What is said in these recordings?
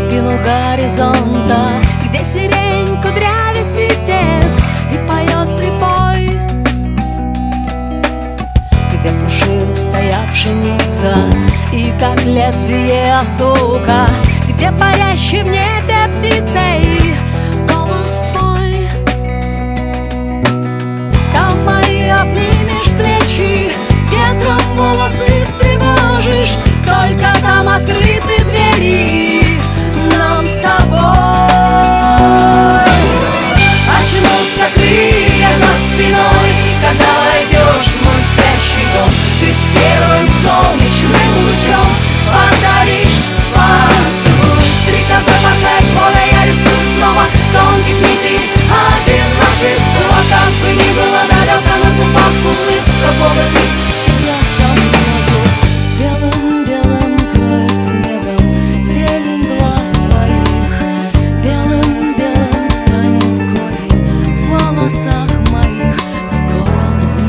спину горизонта, где сирень кудрявит птиц и поет прибой, где пушистая пшеница и как лезвие осока, где парящий в небе птицей голос твой. Там мои обнимешь плечи, ветром волосы встревожишь, только там открыты двери нам с тобой. Очнутся крылья за спиной, когда войдешь в мой спящий дом. Ты с первым солнечным лучом подаришь поцелуй. Стрекоза махает поле, я рисую снова тонких нитей одиночества. Как бы ни было далеко, на губах улыбка Бога, ты всегда со мною. Белым-белым кроет снегом зелень глаз твоих, белым-белым станет корень в волосах моих скоро.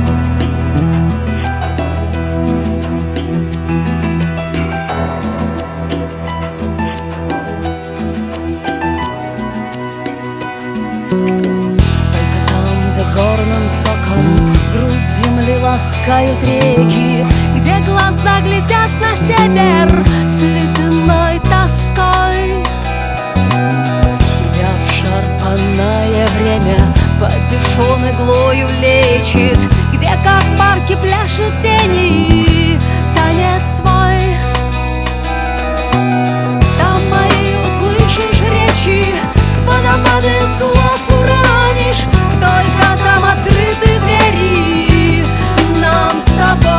Только там, где горным соком грудь земли ласкают реки, где глаза глядят на север с ледяной тоской, где обшарпанное время патефон иглою лечит, где как в парке пляшут тени танец свой. Там мои услышишь речи, водопады слов уронишь, только там открыты двери нам с тобой.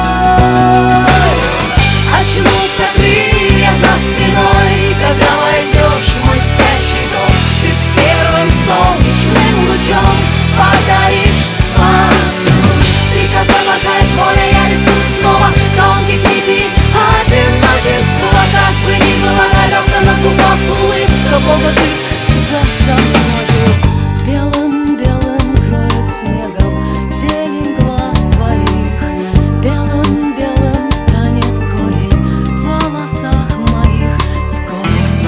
Очнутся крылья за спиной, когда войдешь в мой спящий дом. Ты с первым солнечным лучом подаришь поцелуй. Стрекоза махает поле, я рисую снова тонких нитей одиночества. Как бы ни было далеко, на губах улыбка Бога, ты всегда со мною. Белым-белым кроет снегом зелень глаз твоих, белым-белым станет корень в волосах моих скоро.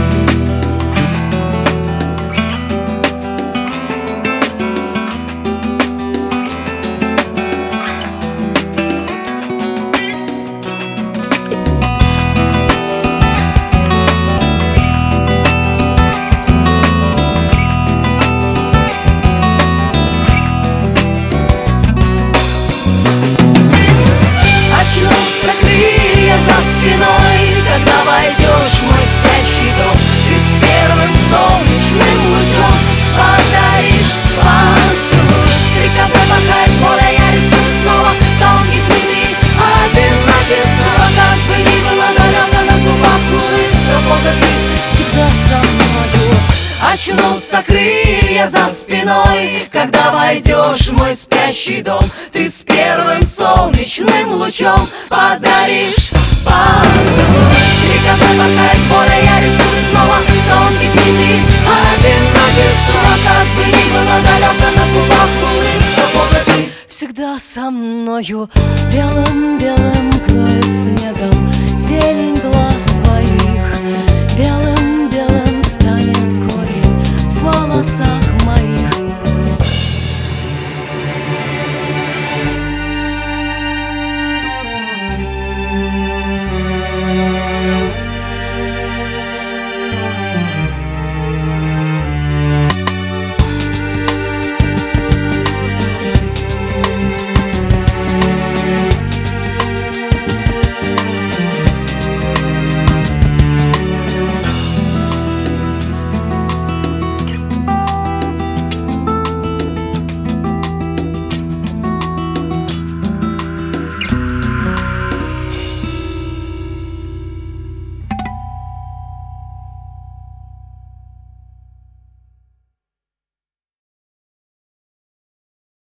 Очнутся крылья за спиной, когда войдешь в мой спящий дом. Ты с первым солнечным лучом подаришь поцелуй. Стрекоза махает поле, я рисую снова тонких нитей одиночества. Как бы ни было далеко, на губах улыбка Бога, ты всегда со мною. Очнутся крылья за спиной, когда войдешь в мой спящий дом. Ты с первым солнечным лучом подаришь поцелуй. Стрекоза махает поле, я рисую снова тонких нитей одиночества. Как бы ни было далеко, на губах улыбка Бога, ты всегда со мною. Белым